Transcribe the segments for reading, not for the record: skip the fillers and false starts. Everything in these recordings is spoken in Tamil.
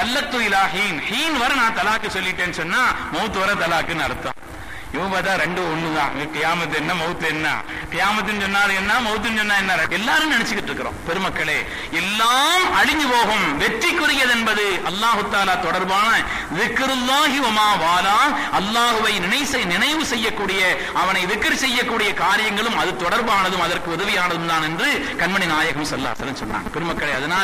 தல்லத்து இலா ஹீன், ஹீன் வர நான் தலாக்கு சொல்லிட்டேன்னு சொன்னா மௌத் வர தலாக்குன்னு அர்த்தம். இவன் பார்த்தா ரெண்டும் ஒண்ணுதான். கியாமத்து என்ன மௌத்து என்ன, கியாமத்துன்னு சொன்னாலும் என்ன மௌத்துன்னு சொன்னா என்ன, எல்லாரும் நினைச்சுக்கிட்டு இருக்கிறோம். பெருமக்களே, எல்லாம் அழிஞ்சு போகும். வெற்றிக்குரியது என்பது அல்லாஹு தஆலா தொடர்பான ذிக்ருல்லாஹி வமா வாலா, அல்லாஹுவை நினைவு செய்யக்கூடிய, அவனை திக்ர் செய்யக்கூடிய காரியங்களும் அது தொடர்பானதும் அதற்கு உதவியானதும் தான் என்று கண்மணி நாயகம் ஸல்லல்லாஹு அலைஹி வஸல்லம் சொன்னாங்க. பெருமக்களே, அதனால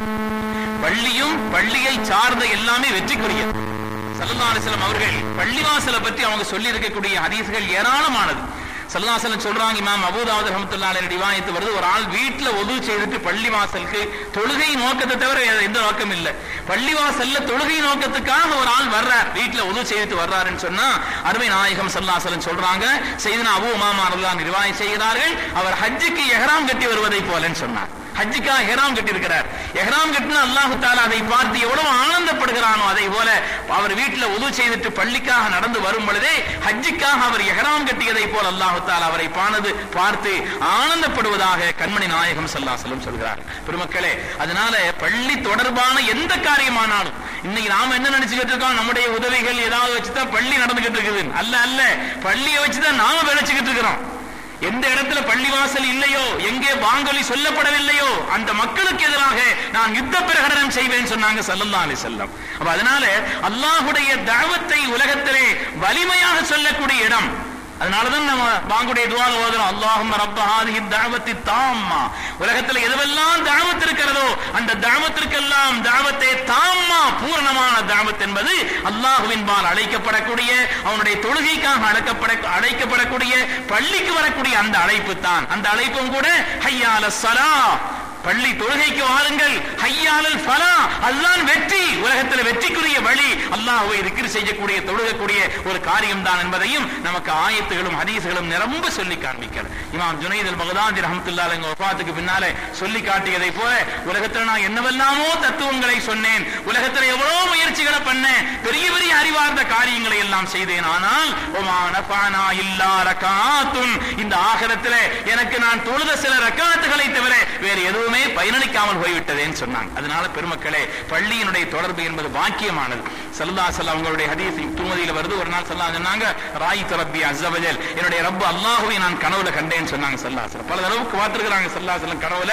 பள்ளியும் பள்ளியை சார்ந்த எல்லாமே வெற்றிக்குரியது. ஸல்லல்லாஹு அலைஹி வஸல்லம் அவர்கள் பள்ளிவாசலை பற்றி அவங்க சொல்லி இருக்கக்கூடிய ஹதீஸ்கள் ஏராளமானது. ஸல்லல்லாஹு அலைஹி வஸல்லம் சொல்றாங்க, இமாம் அபூ தாவூத் ரஹ்மத்துல்லாஹி அலைஹி ரிவாயத்து வருது, ஒரு ஆள் வீட்டுல ஒது செய்துட்டு பள்ளிவாசலுக்கு தொழுகை நோக்கத்தை தவிர எந்த நோக்கம் இல்லை, பள்ளிவாசல்ல தொழுகை நோக்கத்துக்காக ஒரு ஆள் வர்றார், வீட்டுல ஒது செய்துட்டு வர்றாருன்னு சொன்னா அருமை நாயகம் ஸல்லல்லாஹு அலைஹி வஸல்லம் சொல்றாங்க, சையதுனா அபூ உமாமா ரலியல்லாஹு அன்ஹு ரிவாயத் செய்கிறார்கள், அவர் ஹஜ்ஜுக்கு இஹ்ராம் கட்டி வருவதை போலன்னு சொன்னார். ஹஜ்ஜுக்காக இஹ்ராம் கட்டி இருக்கிறார். இஹ்ராம் கட்டினா அல்லாஹ் தஆலா அதை பார்த்து எவ்வளவு ஆனந்தப்படுகிறானோ, அதை போல அவர் வீட்டில் உது செய்துட்டு பள்ளிக்காக நடந்து வரும் பொழுதே ஹஜ்ஜுக்காக அவர் இஹ்ராம் கட்டியதை போல அல்லாஹ் தஆலா அவரை பார்த்து ஆனந்தப்படுவதாக கண்மணி நாயகம் ஸல்லல்லாஹு அலைஹி வஸல்லம் சொல்கிறார். பெருமக்களே, அதனால பள்ளி தொடர்பான எந்த காரியமானாலும், இன்னைக்கு நாம என்ன நினைச்சுக்கிட்டு இருக்கோம், நம்முடைய உதவிகள் ஏதாவது வச்சுதான் பள்ளி நடந்துகிட்டு இருக்குது. அல்ல, பள்ளியை வச்சுதான் நாம விளைச்சுக்கிட்டு இருக்கிறோம். எந்த இடத்துல பள்ளிவாசல் இல்லையோ, எங்கே பாங்கொலி சொல்லப்படவில்லையோ, அந்த மக்களுக்கு எதிராக நான் யுத்த பிரகடனம் செய்வேன் சொன்னாங்க ஸல்லல்லாஹு அலைஹி வஸல்லம். அப்ப அதனால அல்லாஹ்வுடைய தஅவத்தை உலகத்திலே வலிமையாக சொல்லக்கூடிய இடம். அதனாலதான் நம்ம பாங்குடைய துஆ ஓதுறோம், அல்லாஹும்ம ரப்ப ஹாதிஹி தஅவத்தி தாம்மா. உலகத்துல எதுவெல்லாம் தஅவத் இருக்கிறதோ அந்த தஅவத்திற்கெல்லாம் தஅவத்தே தாம்மா, பூரணமான தஅவத் என்பது அல்லாஹ்வின்பால் அழைக்கப்படக்கூடிய, அவனுடைய தொழுகைக்காக அழைக்கப்படக்கூடிய பள்ளிக்கு வரக்கூடிய அந்த அழைப்பு தான். அந்த அழைப்பும் கூட ஹய்யா அலஸ் ஸலாஹ், பள்ளி தொழுகைக்கு வாருங்கள், ஹய்யாலல் ஃபலா, அதுதான் வெற்றி. உலகத்தில் வெற்றிக்குரிய வழி அல்லாஹ்வை திக்ர் செய்யக்கூடிய, தொழுகக்கூடிய ஒரு காரியம் தான் என்பதையும் நமக்கு ஆயத்துகளும் ஹதீஸ்களும் நிரம்ப சொல்லி காண்பிக்கிறது. இமாம் ஜுனைத் அல் பக்தாதி ரஹ்மத்துல்லாஹி அலைஹி வஃபாத்துக்கு பின்னாலே சொல்லி காட்டியதை போல உலகத்தில் நான் என்னவெல்லாமோ தத்துவங்களை சொன்னேன், உலகத்தில் எவ்வளவு முயற்சிகளை பண்ணேன், பெரிய பெரிய அறிவார்ந்த காரியங்களை எல்லாம் செய்தேன், ஆனால் ஒமா நஃபானா இல்லா ரகாத்துன், இந்த ஆகிரத்தில் எனக்கு நான் தொழுத சில ரக்காத்துகளை தவிர வேறு எதுவும் பயனளிக்காமல் போய்விட்டதேன்னு சொன்னாங்க. அதனால பெருமக்களே, பள்ளியினுடைய தொடர்பு என்பது பாக்கியமானது. ஸல்லல்லாஹு அலைஹி வஸல்லம் அவங்களுடைய ஹதீஸ் திருமதியில வருது, ஒரு நாள் ஸல்லல்லாஹு சொன்னாங்க, ராயித்து ரப்பி அஸ்ஸ வஜல், என்னுடைய ரப்பு அல்லாஹ்வை நான் கனவுல கண்டேன்னு சொன்னாங்க ஸல்லல்லாஹு அலைஹி வஸல்லம். பல தடவைக்கு பார்த்திருக்கிறாங்க ஸல்லல்லாஹு அலைஹி வஸல்லம் கனவுல,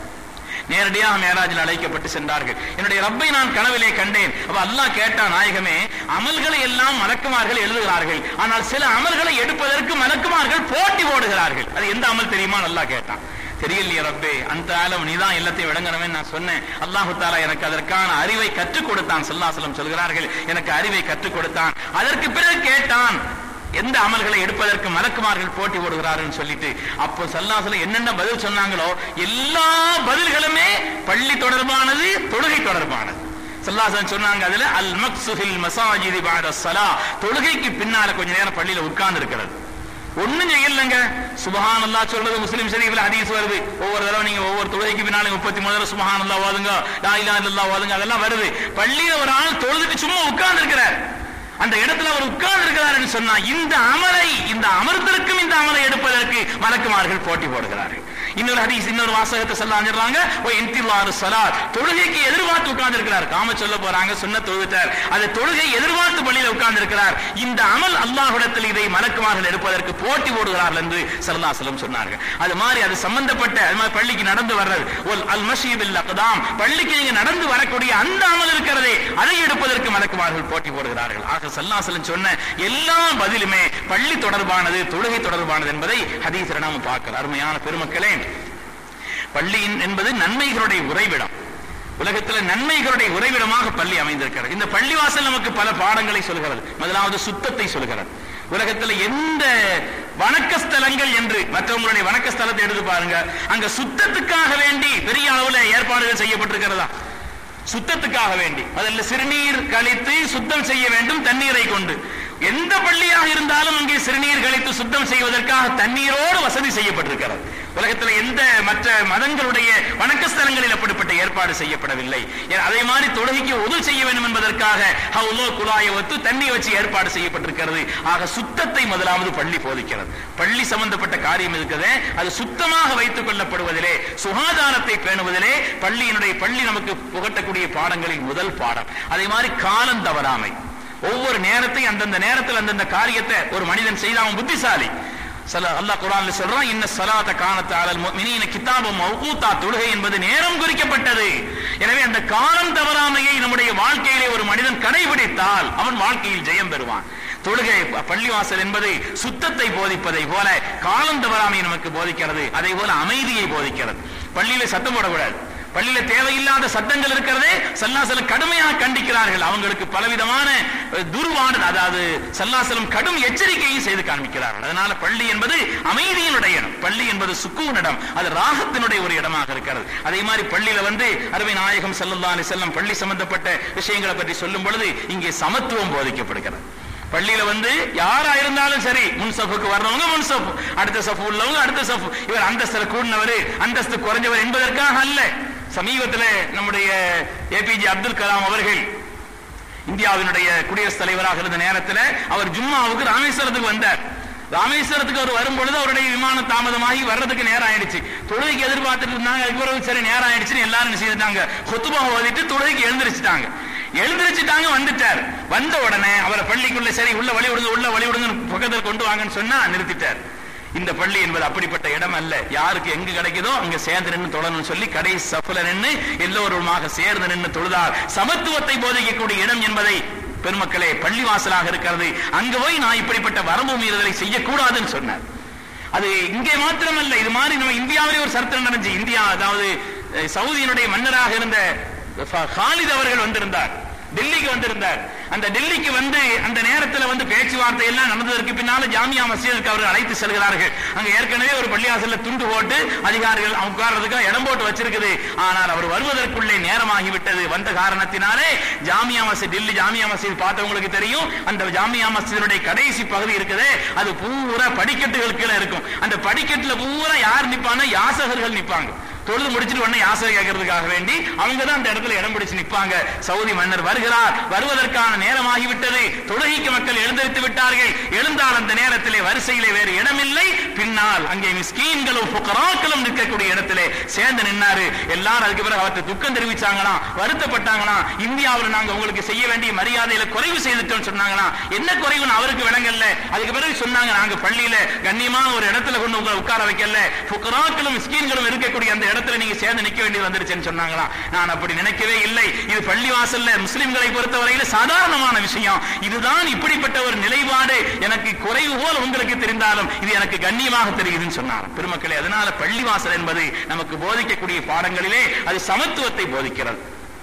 நேரடியாக மேராஜில் அழைக்கப்பட்டு சென்றார்கள். என்னுடைய ரப்பை நான் கனவிலே கண்டேன். அப்ப அல்லாஹ் கேட்டா, நாயகமே, அமல்களை எல்லாம் மலக்குமார்கள் எழுதுகிறார்கள், ஆனால் சில அமல்களை எடுப்பதற்கு மலக்குமார்கள் போட்டி போடுகிறார்கள், அது எந்த அமல் தெரியுமா அல்லாஹ் கேட்டான். தெரியலையே ரப்பே, அந்த ஆலம் நீதான் எல்லாத்தையும் விளங்கணுமே நான் சொன்னேன். அல்லாஹு தஆலா எனக்கு அதற்கான அறிவை கற்றுக் கொடுத்தான். ஸல்லல்லாஹு அலைஹி வஸல்லம் சொல்கிறார்கள், எனக்கு அறிவை கற்றுக் கொடுத்தான். அதற்கு பிறகு கேட்டான், எந்த அமல்களை எடுப்பதற்கு மலக்குமார்கள் போட்டி போடுகிறார்கள் சொல்லிட்டு. அப்போ ஸல்லல்லாஹு அலைஹி வஸல்லம் என்னென்ன பதில் சொன்னாங்களோ எல்லா பதில்களுமே பள்ளி தொடர்பானது, தொழுகை தொடர்பானது. ஸல்லல்லாஹு அலைஹி வஸல்லம் சொன்னாங்க, அதுல அல் மக்ஸு ஃபில் மஸாஜிதி பஅத ஸலாஹ், தொழுகைக்கு பின்னால கொஞ்ச நேரம் பள்ளியில உட்கார்ந்து இருக்கிறது, ஒண்ணும் செய்யலங்க. சுப்ஹானல்லாஹ் சொல்றது முஸ்லிம் ஷரீஃப்ல ஹதீஸ் வருது. ஒவ்வொரு தடவை நீங்க ஒவ்வொரு தொழுகைக்கு பின்னால 33 தடவை சுப்ஹானல்லாஹ் ஓதுங்க, லா இலாஹா இல்லல்லாஹ் ஓதுங்க, அதெல்லாம் வருது. பள்ளியில ஒரு ஆள் தொழுதுட்டு சும்மா உட்கார்ந்து இருக்கிறார், அந்த இடத்துல அவர் உட்கார்ந்து இருக்கிறார் சொன்னா இந்த அமலை, இந்த அமர்ந்திருக்கும் இந்த அமலை எடுப்பதற்கு மலக்குமார்கள் போட்டி போடுகிறார்கள். இன்னொரு ஹதீஸ், இன்னொரு வாசகத்தை சொல்றாங்க, ஓ இன்திலாரு ஸலாத், தொழுகைக்கு எதிர்பார்த்து உட்கார்ந்து இருக்கிறார். காம சொல்ல போறாங்க, சுன்னத் தொழுவிட்டார், அது தொழுகை எதிர்பார்த்து பள்ளியில் உட்கார்ந்து இருக்கிறார். இந்த அமல் அல்லாஹ்விடத்தில் இதை மலக்குமார்கள் எடுப்பதற்கு போட்டி போடுகிறார்கள் என்று ஸல்லல்லாஹு அலைஹி வஸல்லம் சொன்னார்கள். அது மாதிரி அது சம்பந்தப்பட்ட, அது மாதிரி பள்ளிக்கு நடந்து வர்றது, அல் மஷீ பில் அக்தாம், பள்ளிக்கு நீங்க நடந்து வரக்கூடிய அந்த அமல் இருக்கிறதே, அதை எடுப்பதற்கு மலக்குமார்கள் போட்டி போடுகிறார்கள். ஆக ஸல்லல்லாஹு அலைஹி வஸல்லம் சொன்ன எல்லா பதிலுமே பள்ளி தொடர்பானது, தொழுகை தொடர்பானது என்பதை ஹதீஸ்ல நாம பார்க்கிறோம். அருமையான பெருமக்களே, பள்ளி என்பது நன்மைகளுடைய உறைவிடம். உலகத்தில் நன்மைகளுடைய உறைவிடமாக பள்ளி அமைந்திருக்கிறது. இந்த பள்ளிவாசல் நமக்கு பல பாடங்களை சொல்கிறது. முதலாவது சுத்தத்தை சொல்கிறது. உலகத்தில் எந்த வணக்கஸ்தலங்கள் என்று மற்றவங்களுடைய வணக்கஸ்தலத்தை எடுத்து பாருங்க, அங்க சுத்தத்துக்காக வேண்டி பெரிய அளவுல ஏற்பாடுகள் செய்யப்பட்டிருக்கிறதா? சுத்தத்துக்காக வேண்டி, அதில் சிறுநீர் கழித்து சுத்தம் செய்ய வேண்டும் தண்ணீரை கொண்டு. எந்த பள்ளியாக இருந்தாலும் அங்கே சிறுநீர் கழித்து சுத்தம் செய்வதற்காக தண்ணீரோடு வசதி செய்யப்பட்டிருக்கிறது. உலகத்தில் எந்த மற்ற மதங்களுடைய வணக்கஸ்தலங்களில் அப்படிப்பட்ட ஏற்பாடு செய்யப்படவில்லை. அதே மாதிரி தொழுகைக்கு உது செய்ய வேண்டும் என்பதற்காக ஹவுலோ குழாயை ஒத்து தண்ணி வச்சு ஏற்பாடு செய்யப்பட்டிருக்கிறது. ஆக சுத்தத்தை முதலாவது பள்ளி போதிக்கிறது. பள்ளி சம்பந்தப்பட்ட காரியம் இருக்குது, அது சுத்தமாக வைத்துக் கொள்ளப்படுவதிலே, சுகாதாரத்தை பேணுவதிலே பள்ளி நமக்கு புகட்டக்கூடிய பாடங்களில் முதல் பாடம். அதே மாதிரி காலம் தவறாமை. ஒவ்வொரு நேரத்தையும் அந்தந்த நேரத்தில் அந்தந்த காரியத்தை ஒரு மனிதன் செய்த அவன் புத்திசாலி. அல்லாஹ் குர்ஆன்ல சொல்றான், இன்ன ஸலாத கானத் அலல் முஃமினீன கிதாபம் மவ்கூதா, தொழுகை என்பது நேரம் குறிக்கப்பட்டது. எனவே அந்த காலம் தவறாமையை நம்முடைய வாழ்க்கையிலே ஒரு மனிதன் கடைபிடித்தால் அவன் வாழ்க்கையில் ஜெயம் பெறுவான். தொழுகை பள்ளிவாசல் என்பது சுத்தத்தை போதிப்பதை போல காலம் தவறாமையை நமக்கு போதிக்கிறது. அதே போல அமைதியை போதிக்கிறது. பள்ளியில சத்தம் போடக்கூடாது. பள்ளியில தேவையில்லாத சத்தங்கள் இருக்கிறதே ஸல்லல்லாஹு கடுமையாக கண்டிக்கிறார்கள். அவங்களுக்கு பலவிதமான துர்வான, அதாவது ஸல்லல்லாஹு கடும் எச்சரிக்கையும் செய்து காண்பிக்கிறார்கள். அதனால பள்ளி என்பது அமைதியினுடைய இடம், பள்ளி என்பது சுக்கூன் இடம், அது ராகத்தினுடைய ஒரு இடமாக இருக்கிறது. அதே மாதிரி பள்ளியில அருமை நாயகம் ஸல்லல்லாஹு அலைஹி வஸல்லம் பள்ளி சம்பந்தப்பட்ட விஷயங்களை பற்றி சொல்லும் பொழுது இங்கே சமத்துவம் போதிக்கப்படுகிறது. பள்ளியில யாரா இருந்தாலும் சரி, முன் சஃபுக்கு வர்றவங்க முன் சஃப், அடுத்த சஃப் உள்ளவங்க அடுத்த சஃப், இவர் அந்தஸ்து கூடினவர் அந்தஸ்து குறைஞ்சவர் என்பதற்காக அல்ல. சமீபத்தில் நம்முடைய ஏபிஜே அப்துல் கலாம் அவர்கள் இந்தியாவினுடைய குடியரசுத் தலைவராக இருந்த நேரத்தில் அவர் ஜும்மாவுக்கு ராமேஸ்வரத்துக்கு வந்தார். ராமேஸ்வரத்துக்கு அவர் வரும்பொழுது அவருடைய விமானம் தாமதமாகி வர்றதுக்கு நேரம் ஆயிடுச்சு. தொழுகைக்கு எதிர்பார்த்துட்டு இருந்தாங்க. அதுக்கு பிறகு சரி நேரம் ஆயிடுச்சுன்னு எல்லாரும் செய்துட்டாங்க. ஹுத்பா ஓதிட்டு தொழுகைக்கு எழுந்திரிச்சிட்டாங்க. வந்துட்டார். வந்த உடனே அவரை பள்ளிக்குள்ள சரி உள்ள வழி விடுங்க பக்கத்தில் கொண்டு வாங்கன்னு சொன்னா நிறுத்திட்டார். இந்த பள்ளி என்பது அப்படிப்பட்ட இடம் அல்ல. யாருக்கு எங்கு கிடைக்குதோ அங்க சேர்ந்து நின்று தொழணும்னு சொல்லி கடை சஃப்ல நின்று எல்லோருமாக சேர்ந்து நின்று தொழுதார். சமத்துவத்தை போதிக்கக்கூடிய இடம் என்பதை பெருமக்களே பள்ளிவாசலாக இருக்கிறது. அங்க போய் நான் இப்படிப்பட்ட வரம்பு மீறுதலை செய்யக்கூடாதுன்னு சொன்னார். அது இங்கே மாத்திரமல்ல, இது மாதிரி நம்ம இந்தியாவிலே ஒரு சரித்திரம் நடந்துச்சு. இந்தியா, அதாவது சவுதியினுடைய மன்னராக இருந்த காலித் அவர்கள் வந்திருந்தார். டெல்லிக்கு வந்திருந்தார். அந்த டெல்லிக்கு அந்த நேரத்தில் பேச்சுவார்த்தை எல்லாம் நடந்ததற்கு பின்னால ஜாமியா மஸ்ஜிதுக்கு அவர்கள் அழைத்து செல்கிறார்கள். அங்க ஏற்கனவே ஒரு பள்ளிவாசல்ல துண்டு போட்டு அதிகாரிகள் உட்கார்றதுக்கு இடம் போட்டு வச்சிருக்குது. ஆனால் அவர் வருவதற்குள்ளே நேரமாகிவிட்டது. வந்த காரணத்தினாலே ஜாமியா மஸ்ஜித், டெல்லி ஜாமியா மஸ்ஜித் பார்த்தவங்களுக்கு தெரியும். அந்த ஜாமியா மஸ்ஜிதுடைய கடைசி பகுதி இருக்குது, அது பூரா படிக்கட்டுகளுக்கு இருக்கும். அந்த படிக்கட்டுல பூரா யார் நிப்பாங்க? யாசகர்கள் நிப்பாங்க. தொழுது முடிச்சுட்டு உடனே யாசை கேட்கறதுக்காக வேண்டி அவங்க தான் அந்த இடத்துல இடம் பிடிச்சு நிற்பாங்க. சவுதி மன்னர் வருகிறார், வருவதற்கான நேரமாகிவிட்டது. தொழுகைக்கு மக்கள் எழுந்திருத்து விட்டார்கள். எழுந்தால் அந்த நேரத்திலே வரிசையிலே வேறு இடமில்லை. பின்னால் அங்கே மிஸ்கீன்களும் ஃபுகராக்களும் நிற்கக்கூடிய இடத்திலே சேர்ந்து நின்னாரு. எல்லாரும் அதுக்கு பிறகு அவருக்கு துக்கம் தெரிவிச்சாங்களாம், வருத்தப்பட்டாங்களாம். இந்தியாவில் நாங்க உங்களுக்கு செய்ய வேண்டிய மரியாதையில குறைவு செய்துட்டோம் சொன்னாங்களாம். என்ன குறைவுன்னு அவருக்கு விளங்கல்ல. அதுக்கு பிறகு சொன்னாங்க, நாங்க பள்ளியில கண்ணியமான ஒரு இடத்துல கொண்டு உங்களை உட்கார வைக்கல, ஃபுகராக்களும் மிஸ்கீன்களும் இருக்கக்கூடிய அந்த இடத்துல நீங்க சேர்ந்து நிக்க வேண்டியது வந்துருச்சுன்னு சொன்னாங்களா. நான் அப்படி நினைக்கவே இல்லை. இது பள்ளிவாசல்ல முஸ்லிம்களை பொறுத்தவரையில் சாதாரணமான விஷயம். இதுதான் இப்படிப்பட்ட ஒரு நிலைப்பாடு எனக்கு குறைவு போல் உங்களுக்கு தெரிந்தாலும் இது எனக்கு கண்ணியமாக தெரியுதுன்னு சொன்னார். பெருமக்களே, அதனால பள்ளிவாசல் என்பது நமக்கு போதிக்கக்கூடிய பாடங்களிலே அது சமத்துவத்தை போதிக்கிறது.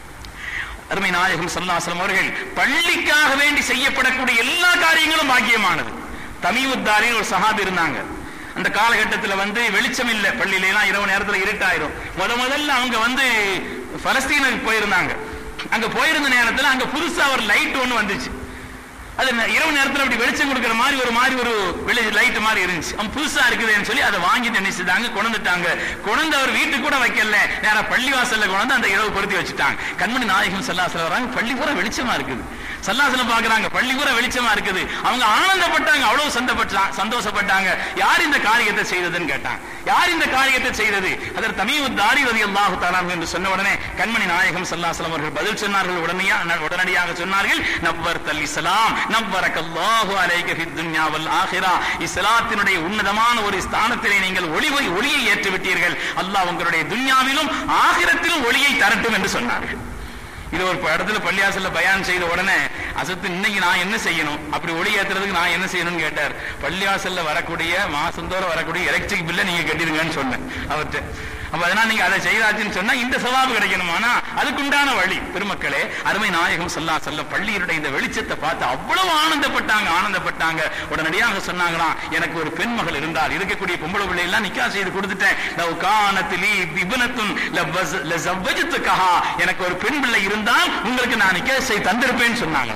அருமை நாயகம் ஸல்லல்லாஹு அலைஹி வஸல்லம் அவர்கள் பள்ளிக்காக வேண்டி செய்யப்படக்கூடிய எல்லா காரியங்களும் பாக்கியமானது. தமீமுத்தாரின் ஒரு சஹாபி இருந்தாங்க. அந்த காலகட்டத்தில் வெளிச்சம் இல்லை, பள்ளியில எல்லாம் இரவு நேரத்தில் இருட்டாயிரும். முதல்ல அவங்க பலஸ்தீனுக்கு போயிருந்தாங்க. அங்க போயிருந்த நேரத்தில் அங்க புதுசா ஒரு லைட் ஒண்ணு வந்துச்சு. அது இரவு நேரத்தில் அப்படி வெளிச்சம் கொடுக்கிற மாதிரி ஒரு லைட் மாதிரி இருந்துச்சு. அவன் புதுசா இருக்குதுன்னு சொல்லி அதை வாங்கி நினைச்சுட்டாங்க, கொண்டுட்டாங்க. கொண்டு அவர் வீட்டுக்கு கூட வைக்கல, நேரா பள்ளிவாசல்ல கொண்டு அந்த இரவு பொருத்தி வச்சுட்டாங்க. கண்மணி நாயகம் ஸல்லல்லாஹு அலைஹி வஸல்லம் பள்ளி பூரா வெளிச்சமா இருக்குது. ஸல்லல்லாஹு அலைஹி பாக்குறாங்க, பள்ளி பூரா வெளிச்சமா இருக்குது. அவங்க ஆனந்தப்பட்டாங்க, அவ்வளவு சந்தோஷப்பட்டாங்க. யார் இந்த காரியத்தை செய்ததுன்னு கேட்டாங்க. யார் இந்த காரியத்தை செய்தது? அதற்கு தமீமுத்தாரி ரலியல்லாஹு தஆலா என்று சொன்ன உடனே கண்மணி நாயகம் ஸல்லல்லாஹு அலைஹி வஸல்லம் அவர்கள் பதில் சொன்னார்கள். உடனடியாக சொன்னார்கள், நவ்வர்தல் இஸ்லாம் நவ்வரக்கல்லாஹு அலைக ஃபித் துன்யா வல் ஆகிரா. இஸ்லாத்தினுடைய உன்னதமான ஒரு ஸ்தானத்திலே நீங்கள் ஒளியை ஏற்றி விட்டீர்கள். அல்லாஹ் உங்களுடைய துன்யாவிலும் ஆகிரத்திலும் ஒளியை தரட்டும் என்று சொன்னார்கள். இது ஒரு இடத்துல பள்ளியாசல்ல பயான் செய்த உடனே அசத்து, இன்னைக்கு நான் என்ன செய்யணும், அப்படி ஒளி ஏத்துறதுக்கு நான் என்ன செய்யணும்னு கேட்டார். பள்ளியாசல்ல வரக்கூடிய மாசந்தோறும் வரக்கூடிய எலக்ட்ரிக் பில்லை நீங்க கட்டிடுங்கன்னு சொன்னேன் அவர்கிட்ட. அப்ப அதனால நீங்க அதை செய்தாச்சுன்னு சொன்னா இந்த சவாபு கிடைக்கணும். ஆனா அதுக்குண்டான வழி. பெருமக்களே, அருமை நாயகம் ஸல்லல்லாஹு அலைஹி வஸல்லம் பள்ளியினுடைய இந்த வெளிச்சத்தை பார்த்து அவ்வளவு ஆனந்தப்பட்டாங்க. உடனடியாக சொன்னாங்களாம், எனக்கு ஒரு பெண் மகள் இருந்தால், இருக்கக்கூடிய பொம்பளை பிள்ளை எல்லாம் நிக்கா செய்து கொடுத்துட்டேன். லவ் கானத் லீ இப்னத்துன் லஸவ்வஜ்துகஹா. எனக்கு ஒரு பெண் பிள்ளை இருந்தால் உங்களுக்கு நான் நிக்கா செய்து தந்திருப்பேன்னு சொன்னாங்களாம்.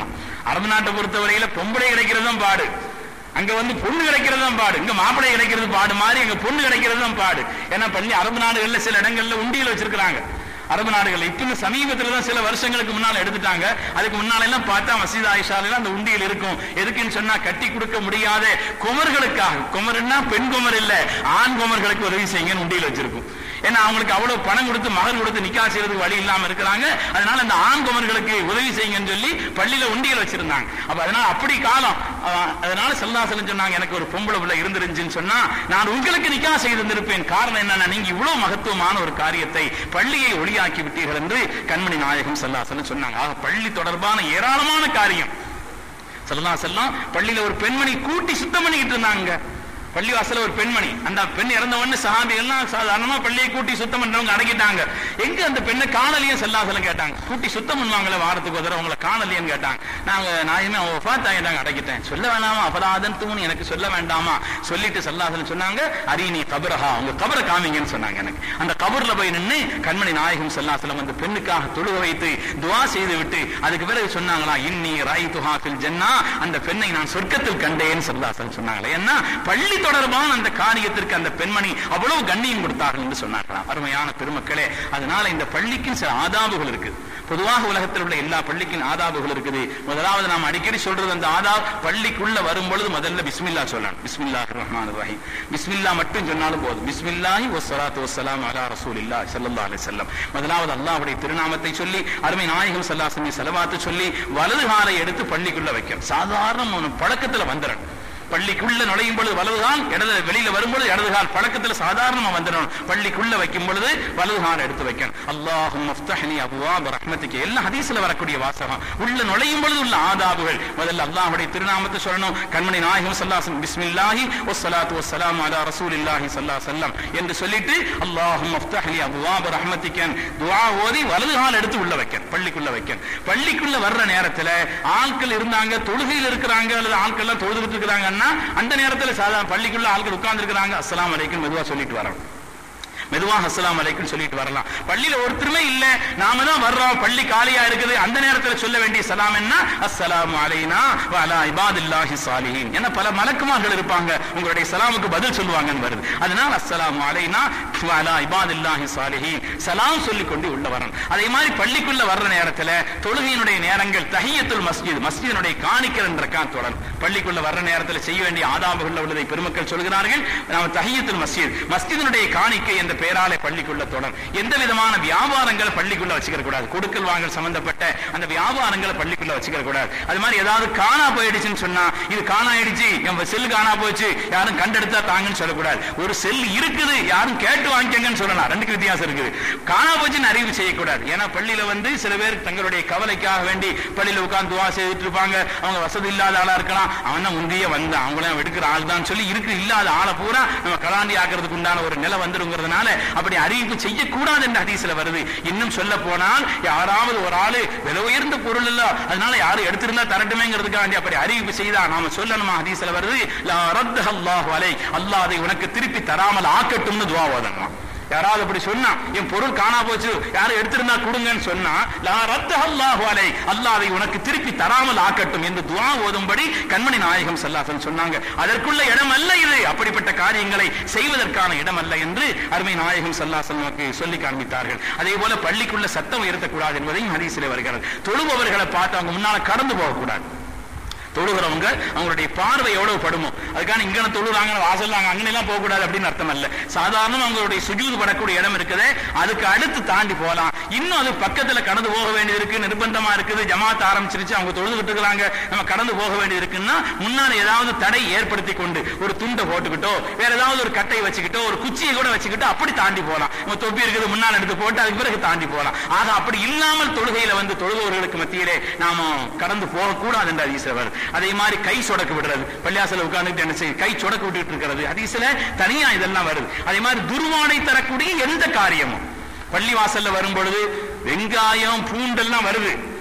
அரபு நாட்டை பொறுத்தவரையில பொம்பளை கிடைக்கிறது தான் பாடு, அங்க வந்து பொண்ணு கிடைக்கிறது தான் பாடு. இங்க மாப்பிள்ளை கிடைக்கிறது பாடு மாதிரி அங்க பொண்ணு கிடைக்கிறது தான் பாடு. ஏன்னா பள்ளி அரபு நாடுகள்ல சில இடங்கள்ல உண்டியல் வச்சிருக்காங்க. அரபு நாடுகள் இப்ப சமீபத்துல தான் சில வருஷங்களுக்கு முன்னால எடுத்துட்டாங்க. அதுக்கு முன்னால எல்லாம் பார்த்தா மஸ்ஜித் ஆயிஷால அந்த உண்டியல் இருக்கும். எதுக்குன்னு சொன்னா கட்டி கொடுக்க முடியாத குமர்களுக்காக, குமருன்னா பெண் குமர் இல்ல, ஆண் குமர்களுக்கு உதவி செய்யுங்கன்னு உண்டியல் வச்சிருக்கும். ஏன்னா அவங்களுக்கு அவ்வளவு பணம் கொடுத்து மகர் கொடுத்து நிக்கா செய்யறதுக்கு வழி இல்லாம இருக்கிறாங்க. அதனால அந்த ஆண் குமர்களுக்கு உதவி செய்யுங்கன்னு சொல்லி பள்ளியில உண்டியல் வச்சிருந்தாங்க. அப்ப அதனால அப்படி காலம், அதனால ஸல்லல்லாஹு அலைஹி சொன்னாங்க, எனக்கு ஒரு பொம்பளை பிள்ளை இருந்துருந்துன்னு சொன்னா நான் உங்களுக்கு நிக்கா செய்திருந்திருப்பேன். காரணம் என்னன்னா நீங்க இவ்வளவு மகத்துவமான ஒரு காரியத்தை பள்ளியை ஒளியாக்கி விட்டீர்கள் என்று கண்மணி நாயகம் ஸல்லல்லாஹு அலைஹி சொன்னாங்க. ஆக பள்ளி தொடர்பான ஏராளமான காரியம். ஸல்லல்லாஹு அலைஹி வஸல்லம் பள்ளியில ஒரு பெண்மணி கூட்டி சுத்தம் பண்ணிக்கிட்டு இருந்தாங்க. பள்ளிவாசல ஒரு பெண்மணி, அந்த பெண் இறந்த உடனே சஹாபிகள்லாம் சாதாரணமா பள்ளியை கூட்டி சுத்தம் பண்றவங்க அடக்கிட்டாங்க. எங்க அந்த பெண்ணை காணலையும் ஸல்லல்லாஹு அலைஹி கேட்டாங்க. கூட்டி சுத்தம் பண்ணுவாங்களே வாரத்துக்கு ஒரு தடவை, உங்களை காணலையும் கேட்டாங்க. நாங்க நாயுமே அவ வஃபாத் ஆயிட்டாங்க, அடக்கிட்டேன். சொல்ல வேண்டாமா அபராதன் தூண், எனக்கு சொல்ல வேண்டாமா சொல்லிட்டு ஸல்லல்லாஹு அலைஹி சொன்னாங்க, அரினி கபரஹா, உங்க கபரை காமிங்கன்னு சொன்னாங்க. எனக்கு அந்த கபர்ல போய் நின்று கண்மணி நாயகம் ஸல்லல்லாஹு அலைஹி வஸல்லம் அந்த பெண்ணுக்காக தொழுக வைத்து துஆ செய்து விட்டு அதுக்கு பிறகு சொன்னாங்களா, இன்னி ராயிதுஹா ஃபில் ஜன்னா, அந்த பெண்ணை நான் சொர்க்கத்தில் கண்டேன்னு ஸல்லல்லாஹு அலைஹி சொன்னாங்களே. ஏன்னா பள்ளி தொடர்பான அந்த காரியத்திற்கு அந்த பெண்மணி அவ்வளவு கண்ணியம் கொடுத்தார்கள் என்று சொன்னார்களாம். அருமையான பெருமக்களே, அதனால இந்த பள்ளிக்கு சில ஆதாபுகள் இருக்குது. பொதுவாக உலகத்தில் உள்ள எல்லா பள்ளிக்கும் ஆதாபுகள் இருக்குது. முதலாவது நாம் அடிக்கடி சொல்றது அந்த ஆதாப், பள்ளிக்குள்ள வரும் பொழுது முதல்ல பிஸ்மில்லா சொல்லணும். பிஸ்மில்லாஹிர் ரஹ்மானிர் ரஹீம், பிஸ்மில்லா மட்டும் சொன்னாலும் போதும். பிஸ்மில்லாஹி வஸ்ஸலாத்து வஸ்ஸலாமு அலா ரசூலில்லாஹி ஸல்லல்லாஹு அலைஹி வஸல்லம். முதலாவது அல்லாஹ்வுடைய திருநாமத்தை சொல்லி அருமை நாயகம் ஸல்லல்லாஹு அலைஹி வஸல்லம் ஸலவாத்து சொல்லி வலது காலை எடுத்து பள்ளிக்குள்ள வைக்கணும். சாதாரண பழக்கத்துல வந்துடணும். பள்ளிக்குள்ள நுழையும் பொழுது வலதுகால், இடது வெளியில வரும்பொழுது இடதுகால், பழக்கத்துல சாதாரணமா வந்துடணும். பள்ளிக்குள்ள வைக்கும் பொழுது வலதுகால் எடுத்து வைக்கணும். அல்லாஹும்ம ஃப்தஹ்னி அப்வாப ரஹ்மத்திக, எல்லாம் ஹதீஸ்ல வரக்கூடிய வாசகம். உள்ள நுழையும் பொழுது உள்ள ஆதாபுகள், முதல்ல அல்லாஹ்வுடைய திருநாமத்தை சொல்லணும். கண்மணி நாயகம் ஸல்லல்லாஹு அலைஹி வஸல்லம் பிஸ்மில்லாஹி வஸ்ஸலாத்து வஸ்ஸலாமு அலா ரசூலில்லாஹி ஸல்லல்லாஹு அலைஹி வஸல்லம் என்று சொல்லிட்டு அல்லாஹும்ம ஃப்தஹ்னி அப்வாப ரஹ்மத்திக துஆ ஓதி வலதுகால் எடுத்து உள்ள வைக்கணும், பள்ளிக்குள்ள வைக்கணும். பள்ளிக்குள்ள வர்ற நேரத்துல ஆட்கள் இருந்தாங்க, தொழுகையில் இருக்கிறாங்க, அல்லது ஆட்கள் எல்லாம் தொழுதுட்டு இருக்கிறாங்க, அந்த நேரத்தில் சாதாரண பள்ளிக்குள்ள ஆட்கள் உட்கார்ந்து இருக்கிறாங்க, அஸ்ஸலாமு அலைக்கும் மெதுவா சொல்லிட்டு வரணும். மெதுவாக அஸ்ஸலாமு அலைக்கும் சொல்லிட்டு வரலாம். பள்ளியில ஒருத்தருமே இல்ல, நாம தான் வர்றோம், பள்ளி காலியா இருக்குது, அந்த நேரத்தில் சொல்ல வேண்டிய சலாம் என்ன, அஸ்ஸலாமு அலைனா வ அலா இபாதில்லாஹி ஸாலிஹீன். ஏன்னா பல மலக்குமார்கள் இருப்பாங்க, உங்களுடைய சலாமுக்கு பதில் சொல்லுவாங்கன்னு வருது. அதனால அஸ்ஸலாமு அலைனா வ அலா இபாதில்லாஹி ஸாலிஹீன் சலாம் சொல்லி கொண்டு உள்ள வரணும். அதே மாதிரி பள்ளிக்குள்ள வர்ற நேரத்தில் தொழுகையினுடைய நேரங்கள் தஹியத்துல் மஸ்ஜித், மஸ்ஜிதினுடைய காணிக்கை 2 ரக்காத் தொடரும். பள்ளிக்குள்ள வர்ற நேரத்தில் செய்ய வேண்டிய ஆதாபுகள் உள்ளதை பெருமக்கள் சொல்கிறார்கள். நாம தஹியத்துல் மஸ்ஜித், மஸ்ஜிதினுடைய காணிக்கை என்ற பெயராலே பள்ளிக்குள்ள தொடரும். எந்த விதமான வியாபாரங்களை பள்ளிக்குள்ள வச்சுக்க கூடாது. கொடுக்கல் வாங்கல் சம்பந்தப்பட்ட அந்த வியாபாரங்களை பள்ளிக்குள்ள வச்சுக்க கூடாது. அது மாதிரி ஏதாவது காணா போயிடுச்சுன்னு சொன்னா, இது காணா ஆயிடுச்சு, என் செல் காணா போச்சு, யாரும் கண்டெடுத்தா தாங்கன்னு சொல்லக்கூடாது. ஒரு செல் இருக்குது, யாரும் கேட்டு வாங்கிக்கங்கன்னு சொல்லலாம். 2க்கு வித்தியாசம் இருக்குது. காணா போச்சுன்னு அறிவு செய்யக்கூடாது. ஏன்னா பள்ளியில வந்து சில பேர் தங்களுடைய கவலைக்காக வேண்டி பள்ளியில உட்கார்ந்து துவா செய்துட்டு இருப்பாங்க. அவங்க வசதி இல்லாத ஆளா இருக்கலாம், அவன் தான் முந்தைய வந்தான், அவங்களாம் எடுக்கிற ஆள் தான் சொல்லி இருக்கு இல்லாத ஆளை பூரா நம்ம கலாண்டி ஆக்கிறதுக்கு உண்டான ஒரு நிலை வந்துருங்கிறதுனால அப்படி அறிவிப்பு செய்யக்கூடாது என்று ஹதீஸ்ல வருது. இன்னும் சொல்ல போனால் யாராவது ஒரு ஆளு விலை உயர்ந்த பொருள் இல்ல, அதனால யாரும் எடுத்திருந்தா தரட்டுமேங்கிறதுக்காண்டி அப்படி அறிவிப்பு செய்தா நாம சொல்லணுமா? ஹதீஸ்ல வருது, லா ரத்தஹ அல்லாஹு அலைஹி, அல்லாஹ் அதை உனக்கு திருப்பி தராமல் ஆக்கட்டும்னு துஆ ஓதணுமா. யாராவது அப்படி சொன்னா, என் பொருள் காணா போச்சு, யாரும் எடுத்திருந்தா கொடுங்கன்னு சொன்னா, லா ரத்தஹ அல்லாஹு அலைஹி, அல்லாஹ் அதை உனக்கு திருப்பி தராமல் ஆக்கட்டும் என்று துஆ ஓதும்படி கண்மணி நாயகம் ஸல்லல்லாஹு அலைஹி சொன்னாங்க. அதற்குள்ள இடம் அல்ல இது, அப்படிப்பட்ட காரியங்களை செய்வதற்கான இடம் அல்ல என்று அருமை நாயகம் ஸல்லல்லாஹு அலைஹி வஸல்லம் சொல்லி காண்பித்தார்கள். அதே போல பள்ளிக்குள்ள சத்தம் உயர்த்தக்கூடாது என்பதையும் ஹதீஸிலே வருகிறது. தொழுபவர்களை பார்த்து அவங்க முன்னால கடந்து போகக்கூடாது. தொழுகிறவங்க அவங்களுடைய பார்வை எவ்வளவு படுமோ அதுக்கான இங்க தொழுறாங்க வாசல் அங்கெல்லாம் போக கூடாது அப்படின்னு அர்த்தம் அல்ல. சாதாரண அவங்களுடைய சுஜூது படக்கூடிய இடம் இருக்குது, அதுக்கு அடுத்து தாண்டி போகலாம். இன்னும் அது பக்கத்துல கடந்து போக வேண்டியது இருக்கு, நிர்பந்தமா இருக்குது, ஜமாத் ஆரம்பிச்சிருச்சு, அவங்க தொழுதுகிட்டு இருக்கிறாங்க, நம்ம கடந்து போக வேண்டியது இருக்குன்னா முன்னால ஏதாவது தடை ஏற்படுத்தி கொண்டு ஒரு துண்டை போட்டுக்கிட்டோ வேற ஏதாவது ஒரு கட்டை வச்சுக்கிட்டோ ஒரு குச்சியை கூட வச்சுக்கிட்டோ அப்படி தாண்டி போகலாம். நம்ம தொப்பி இருக்குது முன்னால் எடுத்து போட்டு அதுக்கு பிறகு தாண்டி போகலாம். ஆக அப்படி இல்லாமல் தொழுகையில வந்து தொழுபவர்களுக்கு மத்தியிலே நாம கடந்து போகக்கூடாது என்று ஹதீஸ்ல வருது. அதே மாதிரி கை சொடக்கு விடுறது, பள்ளியாசல உட்கார்ந்துட்டு என்ன செய்ய கை சொடக்கு விட்டுட்டு இருக்கிறது, ஹதீஸ்ல தனியா இதெல்லாம் வருது. அதே மாதிரி துர்வாடை தரக்கூடிய எந்த காரியமும் பள்ளிவாசல்ல வரும் பொழுது வெங்காயம் பூண்டெல்லாம் வருது,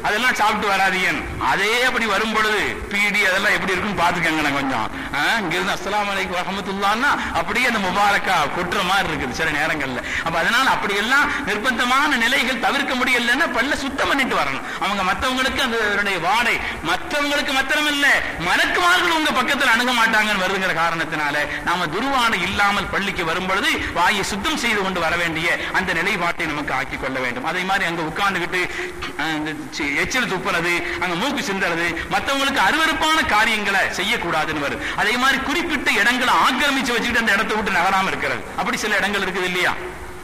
அதெல்லாம் சாப்பிட்டு வராதீங்க. அதே அப்படி வரும் பொழுது பீடி அதெல்லாம் எப்படி இருக்குன்னு பாத்துக்கங்க கொஞ்சம். இங்கிருந்து அஸ்ஸலாமு அலைக்கும் வரஹ்மத்துல்லாஹ்னா அப்படியே அந்த முபாரக்கா கொட்டுற மாதிரி இருக்குது சில நேரங்கள்ல. அப்ப அதனால அப்படி எல்லாம் நிர்பந்தமான நிலைகள் தவிர்க்க முடியலன்னா பல்ல சுத்தம் பண்ணிட்டு வரணும். அவங்க மற்றவங்களுக்கு அந்த வாடை மற்றவங்களுக்கு மாத்திரம் இல்ல மலக்குமார்கள் உங்க பக்கத்தில் அணுக மாட்டாங்கன்னு வருதுங்கிற காரணத்தினால நாம துர்வாடை இல்லாமல் பள்ளிக்கு வரும் பொழுது வாயை சுத்தம் செய்து கொண்டு வர வேண்டிய அந்த நிலைப்பாட்டை நமக்கு ஆக்கிக் கொள்ள வேண்டும். அதே மாதிரி அங்க உட்கார்ந்துகிட்டு எச்சில் துப்புறது, அங்க மூக்கு சிந்துறது, மற்றவங்களுக்கு அருவருப்பான காரியங்களை செய்யக்கூடாதுன்னு வருது. அதே மாதிரி குறிப்பிட்ட இடங்களை ஆக்கிரமிச்சு வச்சுக்கிட்டு அந்த இடத்தை விட்டு நகராம இருக்கிறது. அப்படி சில இடங்கள் இருக்குது இல்லையா?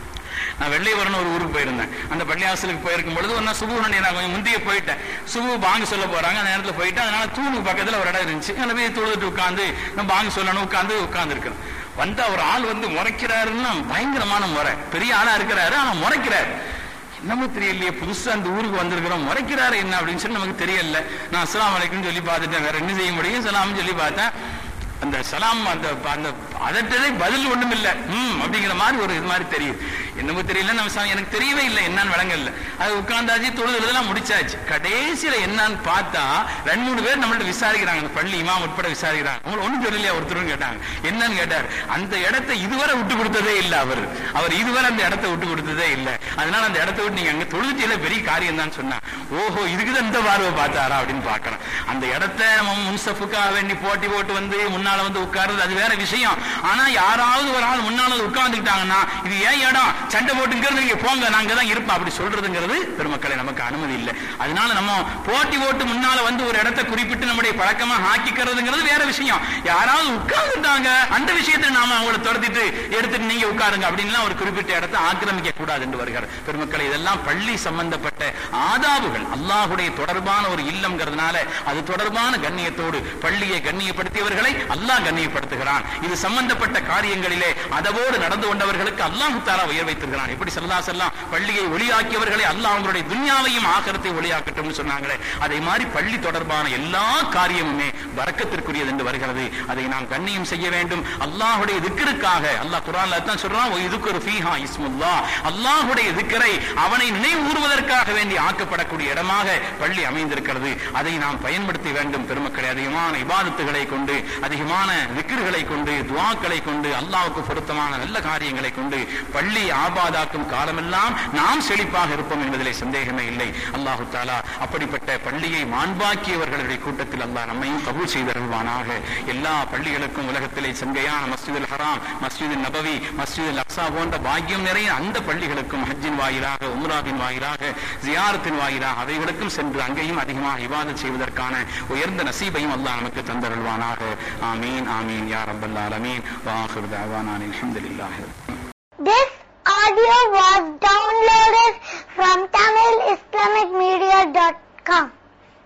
நான் வெள்ளையவரன் ஒரு ஊருக்கு போயிருந்தேன். அந்த பள்ளியாசலுக்கு போயிருக்கும் பொழுது ஒன்னா சுபு நான் கொஞ்சம் முந்தைய போயிட்டேன். சுபு பாங்கு சொல்ல போறாங்க, அந்த நேரத்தில் போயிட்டு அதனால தூணுக்கு பக்கத்துல ஒரு இடம் இருந்துச்சு. அதில் போய் தொழுதுட்டு உட்காந்து நான் பாங்கு சொல்லணும் உட்கார்ந்து இருக்கிறேன். வந்தா ஒரு ஆள் வந்து முறைக்கிறாருன்னா பயங்கரமான முறை, பெரிய ஆளா இருக்கிறாரு ஆனா முறைக்கிறாரு. என்னமோ தெரியலையே, புதுசா அந்த ஊருக்கு வந்திருக்கிறோம், முறைக்கிறாரு என்ன அப்படின்னு சொல்லி நமக்கு தெரியல. நான் அஸ்ஸலாமு அலைக்கும் சொல்லி பார்த்துட்டேன், வேற என்ன செய்ய முடியும், சலாம் சொல்லி பார்த்தேன். அந்த சலாம் அந்த அதட்டதே பதில் ஒண்ணும் இல்லை அப்படிங்கிற மாதிரி ஒரு இது மாதிரி தெரியுது. என்னமோ தெரியல, நம்ம எனக்கு தெரியவே இல்லை என்னன்னு விளங்கல. அது உட்கார்ந்தாச்சு, தொழுதெல்லாம் முடிச்சாச்சு. கடைசியில என்னன்னு பார்த்தா 2-3 பேர் நம்மள்ட்ட விசாரிக்கிறாங்க, அந்த பள்ளி இமாம் உட்பட விசாரிக்கிறாங்க. உங்களுக்கு ஒண்ணும் தெரியலையா ஒருத்தரும் கேட்டாங்க. என்னன்னு கேட்டார், அந்த இடத்தை இதுவரை விட்டு கொடுத்ததே இல்லை அவர் இதுவரை அந்த இடத்தை விட்டு கொடுத்ததே இல்லை. அதனால அந்த இடத்தை விட்டு நீங்க அங்க தொழுதியில பெரிய காரியம் தான் சொன்னா. ஓஹோ, இதுக்குதான் இந்த பார்வை பார்த்தாரா அப்படின்னு பார்க்கணும். அந்த இடத்த நம்ம முன்சஃபுக்காக வேண்டி போட்டி போட்டு வந்து முன்னால வந்து உட்கார்றது அது வேற விஷயம். ஆனா யாராவது ஒரு ஆள் முன்னால உட்கார்ந்துட்டாங்கன்னா இது ஏன் இடம், சண்டை போட்டுங்கிறது நீங்க போங்க நாங்க தான் இருப்போம் அப்படி சொல்றதுங்கிறது பெருமக்களை நமக்கு அனுமதி இல்லை. அதனால நம்ம போட்டி போட்டு முன்னால வந்து ஒரு இடத்தை குறிப்பிட்டு நம்முடைய பழக்கமா ஆக்கிக்கிறதுங்கிறது வேற விஷயம். யாராவது உட்கார்ந்துட்டாங்க அந்த விஷயத்தை நாம அவங்களை துரத்திட்டு எடுத்துட்டு நீங்க உட்காருங்க அப்படின்லாம் ஒரு குறிப்பிட்ட இடத்தை ஆக்கிரமிக்க கூடாது என்று வருகிறார். பெருமக்களை இதெல்லாம் பள்ளி சம்பந்தப்பட்ட ஆதாபுகள். அல்லாஹுடைய தொடர்பான ஒரு இல்லம்ங்கிறதுனால அது தொடர்பான கண்ணியத்தோடு பள்ளியை கண்ணியப்படுத்தியவர்களை அல்லாஹ் கண்ணியப்படுத்துகிறான். இது சம்பந்தப்பட்ட காரியங்களிலே அதவோடு நடந்து கொண்டவர்களுக்கு அல்லாஹ் தஆலா உயர் வைத்திருக்கிறான். எப்படி ஸல்லல்லாஹு அலைஹி வஸல்லம் பள்ளியை ஒளியாக்கியவர்களை அல்லாஹ் அவங்களுடைய துன்யாவையும் ஆகிரத்தை ஒளியாக்கட்டும்னு சொன்னாங்களே, அதே மாதிரி பள்ளி தொடர்பான எல்லா காரியமுமே பரக்கத்திற்குரியது என்று வருகிறது. அதை நாம் கண்ணியம் செய்ய வேண்டும். அல்லாஹ்வுடைய திக்ருக்காக அல்லாஹ் குர்ஆன்ல தான் சொல்றான், இதுக்குரு ஃபீஹா இஸ்முல்லாஹ், அல்லாஹ்வுடைய திக்ரை அவனை நினைவுகூர்வதற்காக வேண்டி ஆக்கப்படக்கூடிய இடமாக பள்ளி அமைந்திருக்கிறது. அதை நாம் பயன்படுத்த வேண்டும். பெருமக்களை அதிகமான இபாதத்துகளை கொண்டு அதிகமான திக்ருகளை கொண்டு துஆக்களை கொண்டு அல்லாஹ்வுக்கு பொருத்தமான நல்ல காரியங்களை கொண்டு பள்ளி ஆபாதாக்கும் காலமெல்லாம் நாம் செழிப்பாக இருப்போம் என்பதிலே சந்தேகமே இல்லை. அல்லாஹு தஆலா அப்படிப்பட்ட பள்ளியை மாண்பாக்கியவர்களுடைய கூட்டத்தில் அல்லாஹ் நம்மையும் கபூல் செய்தருள்வானாக. எல்லா பள்ளிகளுக்கும் உலகத்திலே சங்கையான மஸ்ஜிதுல் ஹராம், மஸ்ஜிதுல் நபவி, மஸ்ஜிதுல் அக்ஸா போன்ற பாக்கியம் நிறைய அந்த பள்ளிகளுக்கும் ஹஜ்ஜின் வாயிலாக, உம்ராவின் வாயிலாக, ஜியாரத்தின் வாயிலாக அவைகளுக்கும் சென்று அங்கேயும் அதிகமாக இபாதத் செய்வதற்கான உயர்ந்த நசீபையும் அல்லாஹ் நமக்கு தந்தருள்வானாக. ஆமீன் ஆமீன் யா ரப்பல் ஆலமீன். வ ஆகிரு தஅவானா அல்ஹம்துலில்லாஹி. This audio was downloaded from TamilIslamicMedia.com.